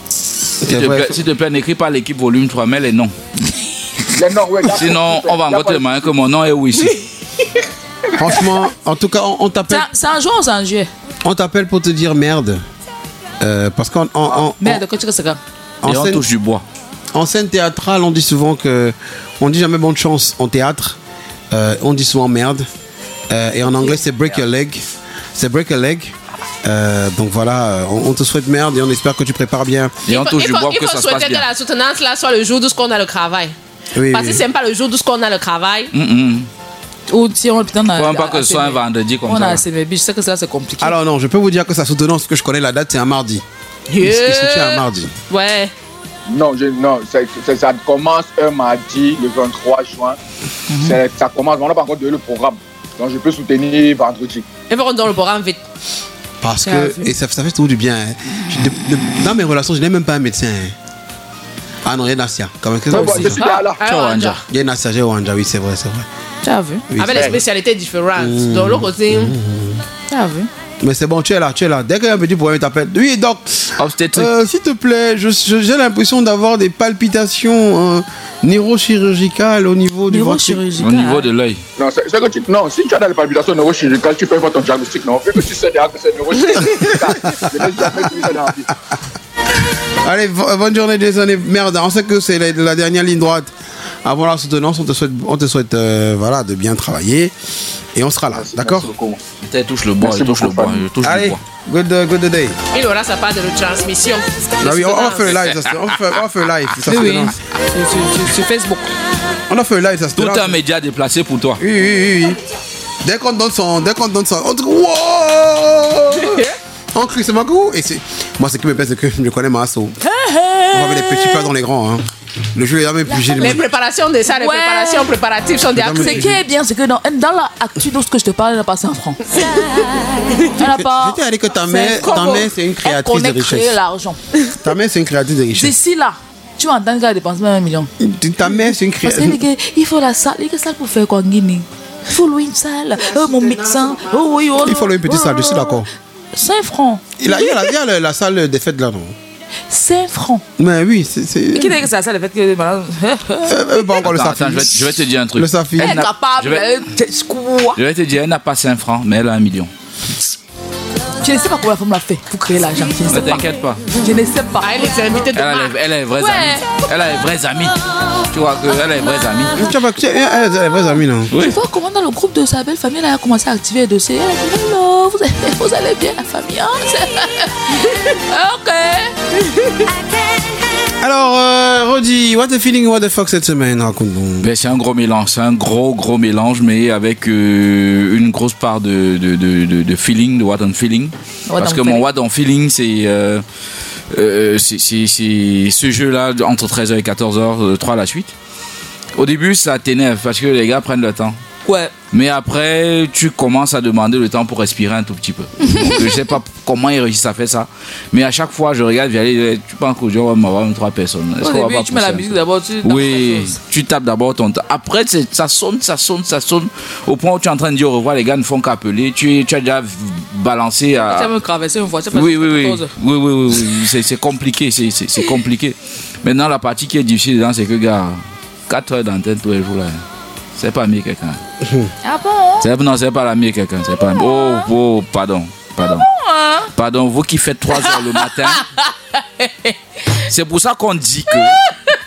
S'il te plaît, n'écris pas l'équipe volume 3, mais les noms.
Les noms, ouais.
Sinon, on va encore te demander que mon nom est où ici.
Franchement, en tout cas, on t'appelle.
C'est un jour ou c'est un juillet?
On t'appelle pour te dire merde. Parce qu'en.
Merde, quand tu sais ça.
Et on touche du bois.
En scène théâtrale, on dit souvent que. On dit jamais bonne chance en théâtre. On dit souvent merde. Et en anglais, c'est break your leg. C'est break a leg. Donc voilà, on te souhaite merde et on espère que tu prépares bien.
Et on touche du bois que ça se passe bien.
Il faut souhaiter que la soutenance là soit le jour d'où on a le travail.
Oui,
parce que c'est même pas le jour d'où on a le travail.
Ou si on putain
faut pas que ce soit un vendredi comme ça.
On a assez mais je sais que ça c'est compliqué.
Alors non, je peux vous dire que sa soutenance, que je connais la date, c'est un mardi. Il soutient un mardi.
Ouais.
Non, ça commence un mardi, le 23 juin. Ça commence, on n'a pas encore donné le programme. Donc je peux soutenir vendredi.
Il faut qu'on donne le programme vite.
Parce que, et ça fait tout du bien. Hein. Dans mes relations, je n'ai même pas un médecin. Hein. Ah non, il y a Nassia.
Je suis là.
Il y a Nassia, j'ai Wanja, oui, c'est vrai.
Tu as vu?
Oui,
avec les spécialités différentes. Donc l'autre côté.
Tu as vu?
Mais c'est bon, tu es là. Dès qu'il y a un petit problème, il t'appelle. Oui, doc. S'il te plaît, j'ai l'impression d'avoir des palpitations neurochirurgicales au niveau du ventre.
Au niveau de l'œil.
Non, si tu as des palpitations neurochirurgicales, tu peux faire ton diagnostic. Non, vu que tu sais déjà que c'est neurochirurgical. Je n'ai jamais vu ça dans la vie.
Allez, bonne journée, désolé. Merde, on sait que c'est la dernière ligne droite. Avant la soutenance, on te souhaite voilà, de bien travailler. Et on sera là, d'accord?
Il touche le bois, il touche le bois.
Allez, good day.
Il aura sa part de retransmission.
Non, oui, on va faire live, on va faire live.
Oui. Sur Facebook.
On a fait live, ça se
Tout un média déplacé pour toi.
Oui. Dès qu'on donne son, on dit wow! On crie, c'est ma goût. Et moi, ce qui me plaît, c'est que je connais ma asso. On va mettre les petits plats dans les grands. Hein. Le jeu est jamais plus gêné.
Les préparations de ça, les préparations préparatives sont des
Ce qui est bien, c'est que dans l'actu de ce que je te parle, elle n'a pas 100 francs. Elle n'a pas.
Je t'ai dit que ta mère, c'est une créatrice de richesse.
L'argent.
Ta mère, c'est une créatrice de richesse.
D'ici là, tu vas entendre qu'elle dépense même 1 million.
Ta mère, c'est une créatrice.
Parce qu'il faut la salle. Il faut la salle pour faire quoi, Guinée? Il faut louer une salle. Mon médecin.
Il faut louer une petite salle, je suis d'accord.
5 francs.
Il y a la salle des fêtes là, non?
5 francs.
Mais oui, c'est.
Qui dit que c'est la salle des fêtes que.
Pas encore le Safi.
Je vais te dire un truc.
Le Safi.
Elle est capable.
Je vais te dire, elle n'a pas 5 francs, mais elle a 1 million.
Je ne sais pas comment la femme l'a fait pour créer l'argent.
Ne t'inquiète pas.
Je ne sais pas.
Elle est invitée de
Elle a les vrais amis. Elle a les vrais amis. Tu vois qu'elle a les vrais amis.
Elle a les vrais amis, non?
Oui. Tu vois comment dans le groupe de sa belle famille, elle a commencé à activer les dossiers. Elle a dit hello, vous allez bien, la famille. Ok.
Alors, Rodi, what the feeling, what the fuck cette semaine? Raconte-nous.
Ben, c'est un gros mélange, c'est un gros mélange, mais avec une grosse part de feeling, de what I'm feeling. Parce que mon what I'm feeling, c'est ce jeu-là entre 13h et 14h, 3 à la suite. Au début, ça t'énerve parce que les gars prennent le temps.
Ouais.
Mais après, tu commences à demander le temps pour respirer un tout petit peu. Donc, je sais pas comment ils réussissent à faire ça. Mais à chaque fois, je regarde, tu penses qu'aujourd'hui, on va avoir 3 personnes.
Au début, tu mets la musique d'abord.
Oui, tu tapes d'abord ton temps. Après, ça sonne. Au point où tu es en train de dire au revoir, les gars ne font qu'appeler. Tu as déjà balancé à.
Tu as même traversé une voiture.
Oui. C'est compliqué. C'est compliqué. Maintenant, la partie qui est difficile dedans, c'est que, gars, 4 heures d'antenne tous les jours là. C'est pas mieux quelqu'un.
Ah bon?
Non, c'est pas la mieux quelqu'un. C'est pas. Oh, pardon. Pardon, vous qui faites 3 heures le matin. C'est pour ça qu'on dit que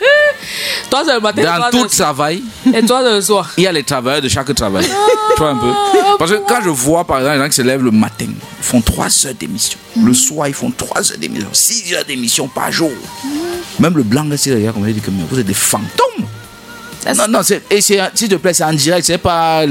Toi, c'est le matin.
Dans tout travail,
Et toi, c'est le soir.
il y a les travailleurs de chaque travail. Tu vois un peu. Parce que quand je vois, par exemple, les gens qui se lèvent le matin, ils font 3 heures d'émission. Le soir, ils font 3 heures d'émission. 6 heures d'émission par jour. Même le blanc, c'est derrière, comme il dit que vous êtes des fantômes. Non, s'il te plaît, c'est en direct, c'est pas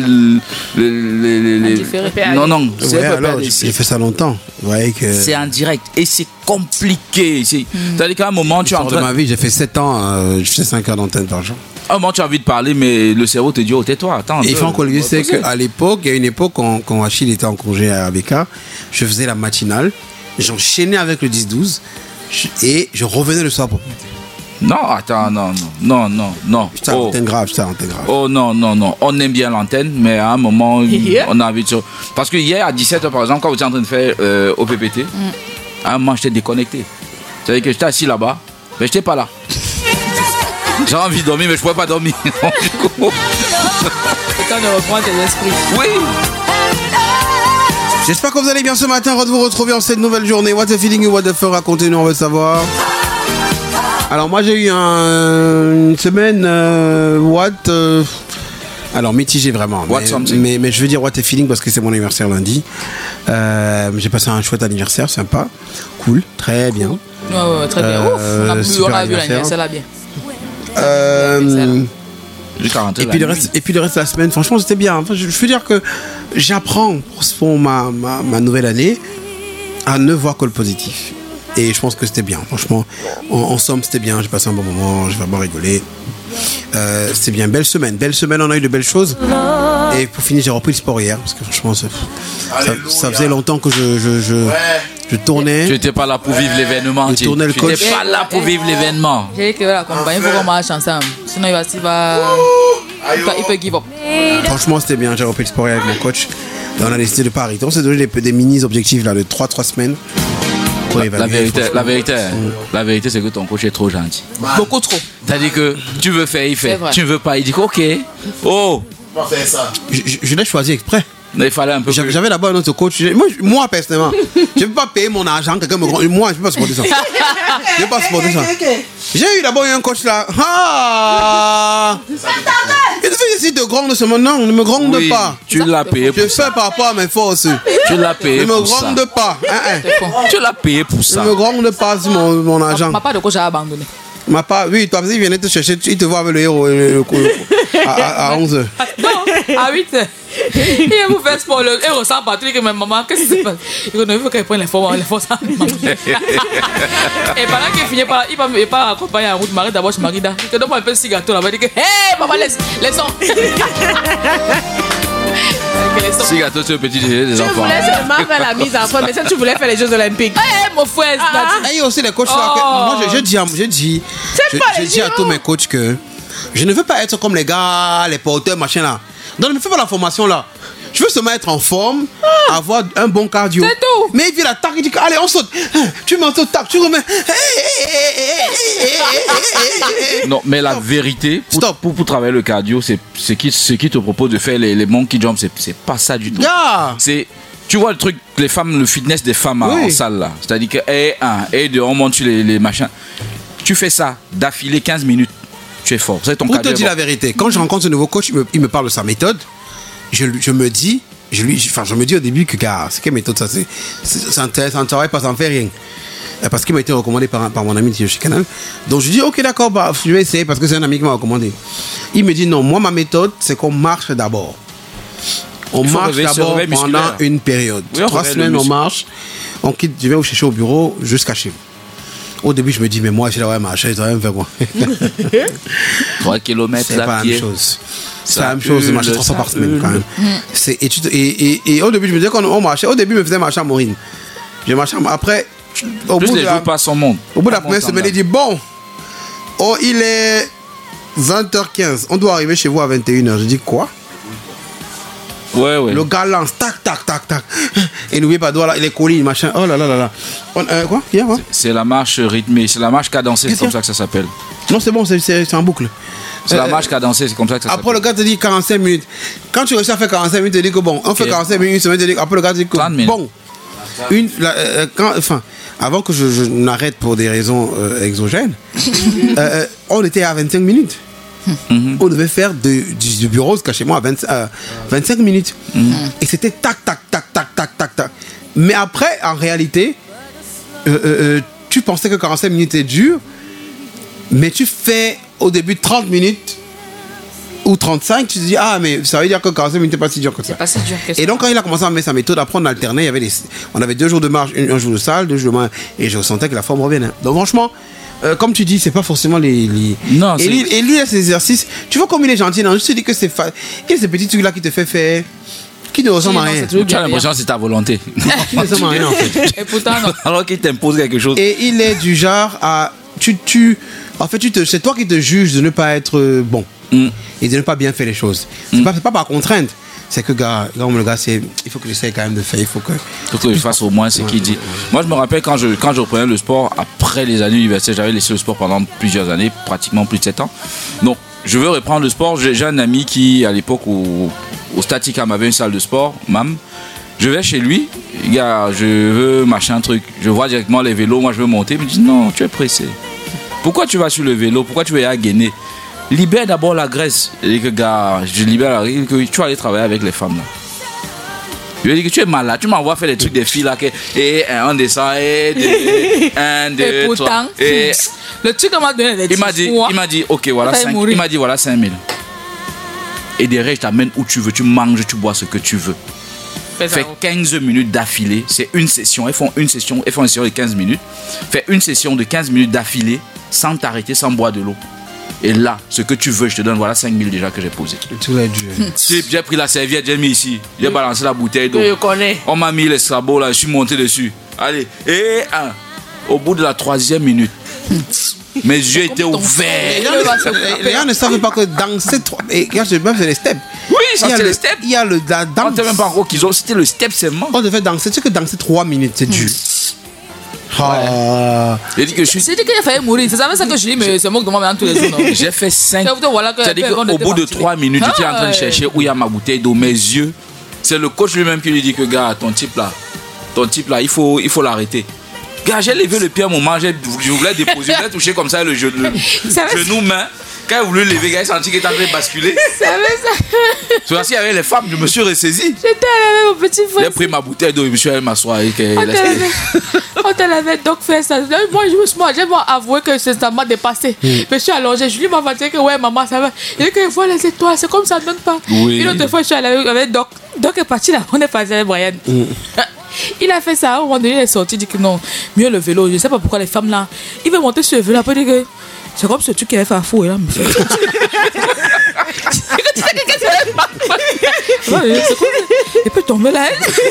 Non, c'est
ouais, alors, j'ai fait ça longtemps. Que...
C'est en direct et c'est compliqué. C'est-à-dire qu'à un moment, tu as
de ma vie, j'ai fait 7 ans, je fais 5 heures d'antenne par jour.
À un moment, tu as envie de parler, mais le cerveau te dit, oh, tais-toi, attends.
Et il faut encore lui dire qu'à l'époque, il y a une époque, quand Achille était en congé à ABK, je faisais la matinale, j'enchaînais avec le 10-12 et je revenais le soir pour
Non, attends, non.
J'étais à l'antenne grave.
Oh non. On aime bien l'antenne, mais à un moment, on a envie de... Parce que hier, à 17h, par exemple, quand vous étiez en train de faire OPPT, à un moment, j'étais déconnecté. C'est-à-dire que j'étais assis là-bas, mais j'étais pas là. J'ai envie de dormir, mais je pouvais pas dormir.
C'est quand on reprend tes esprits.
Oui.
J'espère que vous allez bien ce matin. Heureux de vous retrouver en cette nouvelle journée. What the feeling, what the fun, racontez-nous, on veut savoir. Alors moi j'ai eu une semaine alors mitigé vraiment, mais je veux dire what a feeling parce que c'est mon anniversaire lundi. J'ai passé un chouette anniversaire, sympa, cool, très bien.
Ouais, très bien. Ouf, on a vu l'anniversaire là bien.
Et puis le reste de la semaine, franchement c'était bien. Enfin, je veux dire que j'apprends pour ma nouvelle année à ne voir que le positif. Et je pense que c'était bien, franchement. En somme, c'était bien. J'ai passé un bon moment, j'ai vraiment rigolé. C'était bien, belle semaine, on a eu de belles choses. Et pour finir, j'ai repris le sport hier parce que franchement, ça faisait longtemps que je tournais.
Tu n'étais pas là pour vivre l'événement.
Je tournais le coach.
Tu n'étais pas là pour vivre l'événement.
J'ai dit que l'accompagner, il faut qu'on marche ensemble. Sinon, il peut give up.
Franchement, c'était bien. J'ai repris le sport hier avec mon coach. Et on a décidé de pas arrêter. On s'est donné des mini-objectifs là, de 3 semaines.
La vérité, c'est que ton coach est trop gentil.
Beaucoup trop.
C'est-à-dire que tu veux faire, il fait. Tu ne veux pas, il dit ok. Oh.
Je l'ai choisi exprès.
Mais il fallait un peu.
J'avais d'abord un autre coach. Moi personnellement, je ne peux pas payer mon argent. Quelqu'un me grand. Moi, je ne peux pas supporter ça. Je ne peux pas supporter ça. J'ai eu d'abord un coach là. Il te fait essayer de gronde ce moment. Non, ne me gronde pas.
Tu l'as payé pour ça.
Je fais par rapport à mes forces.
Tu l'as payé pour ça.
Ne me gronde pas.
Tu l'as payé pour ça.
Ne me gronde pas sur mon argent.
Ma part de coach a abandonné.
Oui, toi, il venait te chercher, il te voit avec le héros à 11h.
Non, à 8h. Il vous fait sport, le héros sans Patrick, mais maman, qu'est-ce qui se passe? Il faut qu'elle prenne les forces à maman. Et pendant qu'il finit par, il va pas accompagner en route, Marie d'abord chez Marida. Il te donne un peu de cigareau là-bas, il dit que, hé, maman, laissons.
Si gâteau, c'est le petit déjeuner des enfants.
Tu voulais seulement faire la mise en forme, mais ça, tu voulais faire les Jeux Olympiques.
Eh, mon frère,
il y a aussi les coachs là. Moi, je dis à tous mes coachs que je ne veux pas être comme les gars, les porteurs, machin là. Donc, ne me fais pas la formation là. Je veux seulement être en forme, avoir un bon cardio.
C'est tout.
Mais il vient la tac, il dit allez, on saute. Tu montes au tac, tu remets.
Non, mais la vérité, pour travailler le cardio, c'est qui te propose de faire les monkey jumps, c'est pas ça du tout.
Yeah.
Tu vois le truc, les femmes, le fitness des femmes en salle là. C'est-à-dire que et on monte sur les machins. Tu fais ça d'affilée 15 minutes, tu es fort. C'est ton
pour te dire la vérité, quand je rencontre ce nouveau coach, il me parle de sa méthode. Je me dis au début que gars, c'est quelle méthode ça, ça ne travaille pas, ça ne fait rien. Parce qu'il m'a été recommandé par mon ami de chez Canal. Donc je dis ok d'accord, je vais essayer parce que c'est un ami qui m'a recommandé. Il me dit non, moi ma méthode c'est qu'on marche d'abord. On marche d'abord pendant une période. 3 semaines on marche, on quitte, je vais vous chercher au bureau jusqu'à chez vous. Au début je me dis mais moi je dois marcher, ça va me faire quoi?
3 km
c'est pas la même chose. C'est la même chose, je marche 300 par semaine quand même. Et au début, je me disais qu'on marchait. Au début, je me faisais marcher à Maureen. Je marchais après. Au bout de la première semaine, il dit bon, il est 20h15. On doit arriver chez vous à 21h. Je dis quoi?
Ouais.
Le gars lance, tac. Et n'oubliez pas, les collines, machin. Oh là là. Quoi?
C'est la marche rythmée, c'est la marche cadencée, c'est comme ça que ça s'appelle.
Non, c'est bon, c'est en boucle.
C'est la marche cadencée, c'est comme ça que ça s'appelle.
Après, le gars te dit 45 minutes. Quand tu réussis à faire 45 minutes, tu te dis que bon, on fait 45 minutes, une semaine, après le gars te dit que
30 minutes.
bon. Avant que je n'arrête pour des raisons exogènes, on était à 25 minutes. On devait faire du bureau jusqu'à chez moi à 25 minutes. Et c'était tac, tac, tac, tac, tac, tac, tac. Mais après, en réalité, tu pensais que 45 minutes est dur, mais tu fais au début 30 minutes ou 35, tu te dis, mais ça veut dire que 45 minutes n'est pas si dur que ça.
C'est pas si dur que ça.
Et donc, quand il a commencé à mettre sa méthode, après, on alternait, on avait 2 jours de marche, un jour de salle, 2 jours de marche, et je sentais que la forme revenait. Donc, franchement, comme tu dis, c'est pas forcément les...
Non,
et lui, il a ses exercices. Tu vois comme il est gentil, non? Je te dis que c'est il y a ces petits trucs-là qui te fait faire... Qui ne ressemble à rien.
Tu as l'impression que c'est ta volonté.
Qui ne ressemble à rien, en fait.
Et pourtant, non.
Alors qu'il t'impose quelque chose.
Et il est du genre à... En fait, c'est toi qui te juges de ne pas être bon. Et de ne pas bien faire les choses. C'est pas par contrainte. C'est que le gars, il faut que j'essaie quand même de faire. Il faut que
je fasse au moins ce qu'il dit. Moi, je me rappelle quand je reprenais le sport, après les années universitaires, j'avais laissé le sport pendant plusieurs années, pratiquement plus de 7 ans. Donc, je veux reprendre le sport. J'ai un ami qui, à l'époque, au Statica, m'avait une salle de sport, MAM. Je vais chez lui, gars, je veux machin truc. Je vois directement les vélos, moi je veux monter. Il me dit non, tu es pressé. Pourquoi tu vas sur le vélo? Pourquoi tu veux y aller gainer? Libère d'abord la graisse. Il dit que gars, je libère la graisse, que tu vas aller travailler avec les femmes là. Je lui ai dit que tu es malade, tu m'envoies faire des trucs des filles là, et on descend, et 1, 2, 3. Et
le truc qu'on m'a donné,
il m'a dit, ok, voilà 5 000. Il m'a dit, voilà 5 000. Et derrière, je t'amène où tu veux, tu manges, tu bois ce que tu veux. Fais 15 minutes d'affilée, c'est une session. Ils font une session de 15 minutes. Fais une session de 15 minutes d'affilée, sans t'arrêter, sans boire de l'eau. Et là, ce que tu veux, je te donne, voilà 5 000 déjà que j'ai posé. J'ai pris la serviette, j'ai mis ici. J'ai balancé la bouteille d'eau.
Je connais.
On m'a mis les sabots là, je suis monté dessus. Allez, et au bout de la 3e minute, mes yeux étaient ouverts.
Les gens ne savent pas que dans ces 3... Et regarde, c'est les steps.
Oui, c'est les steps.
Il y a la danse.
On ne sait même pas encore qu'ils ont... C'était le step seulement.
On devait danser. Tu sais que danser 3 minutes, c'est dur.
J'ai dit que je suis...
C'est dit qu'il a failli mourir. C'est ça que je dis, mais se moque de moi maintenant tous les jours. Non?
J'ai fait 5.
Voilà
C'est-à-dire qu'au bout de 3 minutes, j'étais en train de chercher où il y a ma bouteille d'eau. Mes yeux, c'est le coach lui-même qui lui dit que gars, ton type là, il faut l'arrêter. Gars, j'ai levé le pied à un moment, je voulais déposer, je voulais toucher comme ça le genou main. Quand il voulait lever, il a senti qu'il était en train de basculer. C'est parce qu'il y avait les femmes, je me suis ressaisi.
J'étais allé mon petit frère.
J'ai pris ma bouteille d'eau, je me suis allé m'asseoir.
On te l'avait donc fait ça. Moi, j'ai avoué que ça m'a dépassé. Je me suis allongé. Je lui ai dit que ouais, maman, ça va. Il dit que vois les étoiles, c'est comme ça, ne donne pas.
Oui.
Une autre fois, je suis allé avec Doc. Doc est parti là, on est parti avec Brian. Il a fait ça, au moment donné, il est sorti, il dit que non, mieux le vélo. Je ne sais pas pourquoi les femmes là, ils veulent monter sur le vélo, après, il dit que c'est comme ce truc qu'il avait fait à fou, et là, il peut tomber là.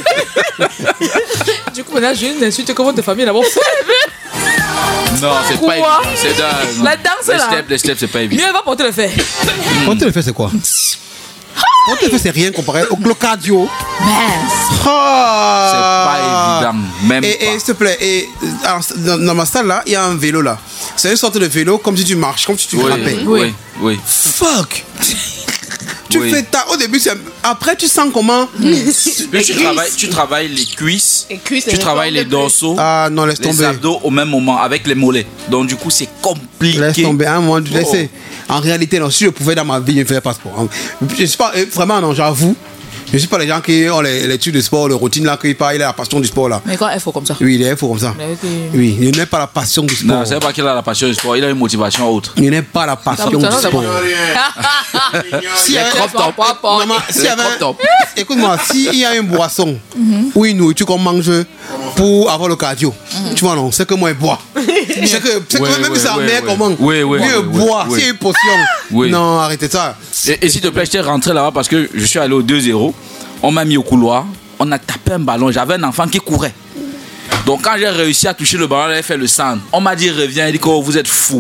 Du coup, maintenant, j'ai une insulte, comment tes familles là-bas.
Non, c'est pas évident. C'est
la danse là.
Les steps, c'est pas évident.
Mieux, elle va porter le fait.
Porter le fait, c'est quoi? Porter le fait, c'est rien comparé au cardio.
C'est pas évident. Même
et s'il te plaît, dans ma salle là, il y a un vélo là. C'est une sorte de vélo comme si tu marches, comme si tu grimpais.
Oui.
Fuck! Tu fais ta. Au début, après, tu sens comment.
Tu travailles les cuisses, tu travailles les dorsaux,
non, laisse tomber.
Les abdos au même moment avec les mollets. Donc, du coup, c'est compliqué.
Laisse tomber. Un moment, laissez. En réalité, non, si je pouvais dans ma vie, je ne ferais pas sport. Je suis pas. Vraiment, non, j'avoue. Je ne suis pas les gens qui ont les trucs de sport, le routine là, qui parlent, il a la passion du sport là.
Mais quand il faut comme ça.
Oui, il faut comme ça. Oui, il n'est pas la passion du sport.
Non, c'est pas qu'il a la passion du sport, il a une motivation autre.
Il n'est pas la passion du sport. Écoute-moi, s'il y a une boisson ou une nourriture qu'on mange pour avoir le cardio, tu vois, non, c'est que moi, je bois. C'est que même si c'est un mec qu'on mange, mieux boire. S'il y a une potion, non, arrêtez ça.
Et s'il te plaît, je t'ai rentré là-bas parce que je suis allé au 2-0. On m'a mis au couloir. On a tapé un ballon. J'avais un enfant qui courait. Donc quand j'ai réussi à toucher le ballon, j'avais fait le centre. On m'a dit reviens. Il dit que vous êtes fou.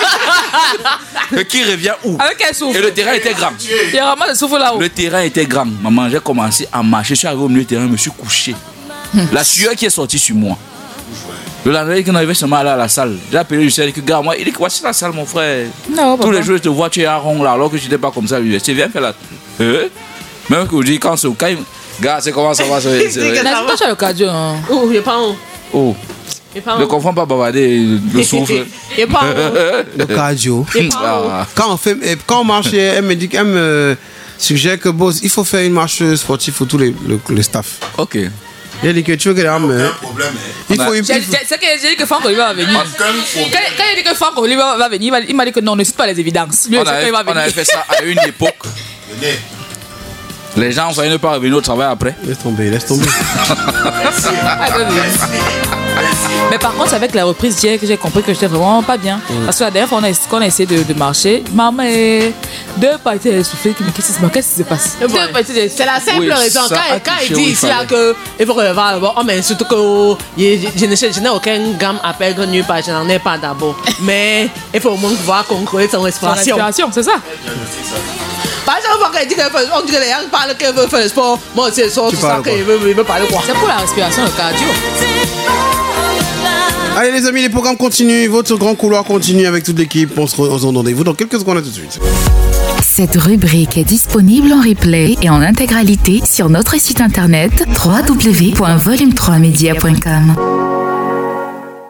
Qui revient où?
Avec quel souffle?
Et le terrain était grand.
Il y a vraiment le souffle là-haut.
Le terrain était grand. Maman, j'ai commencé à marcher. Je suis arrivé au milieu du terrain, je me suis couché. La sueur qui est sortie sur moi. Le lendemain, quand on arrivait seulement à la salle, j'ai appelé Lucien, il dit que gars, moi, il dit que voici la salle, mon frère.
Non,
tous les jours, je te vois, tu es à rond là, alors que je n'étais pas comme ça. Je dis, viens faire la. Même que je dis, quand Gars, c'est comment ça va? C'est vrai.
N'a pas le cardio. Hein.
Oh, il est pas où?
Oh. Ne comprends pas bavarder le souffle.
Il est pas où?
Le cardio.
Il est pas où?
Quand on marche, elle me suggère que boss, il faut faire une marche sportive pour tous les staff.
Ok.
Il a dit que tu veux que la main. Il faut une.
C'est que j'ai dit que Franck Oliver va venir. Quand il dit que Franck Oliver va venir, il m'a dit que non, ne cite pas les évidences. Lui,
On avait fait ça à une époque. Les gens, ça ne pas revenir au travail après.
Laisse tomber.
Mais par contre, avec la reprise d'hier, que j'ai compris que j'étais vraiment pas bien. Parce que la dernière fois qu'on a essayé de marcher, maman est deux parties essoufflées. Qu'est-ce qui se passe?
C'est la simple raison. Quand il dit ici là que il faut revoir, oh, mais surtout que je n'ai aucun gamme à perdre nulle part, je n'en ai pas d'abord. Mais il faut au moins pouvoir contrôler son respiration.
C'est ça.
Par exemple, quand il dit on dit que les gens parlent qu'ils veulent faire le sport, moi aussi, le sport, tout ça, qu'il veut parler quoi?
C'est pour la respiration, le cardio.
Allez les amis, les programmes continuent, votre grand couloir continue avec toute l'équipe. On se donne rendez-vous dans quelques secondes, à tout de suite.
Cette rubrique est disponible en replay et en intégralité sur notre site internet www.volume3media.com.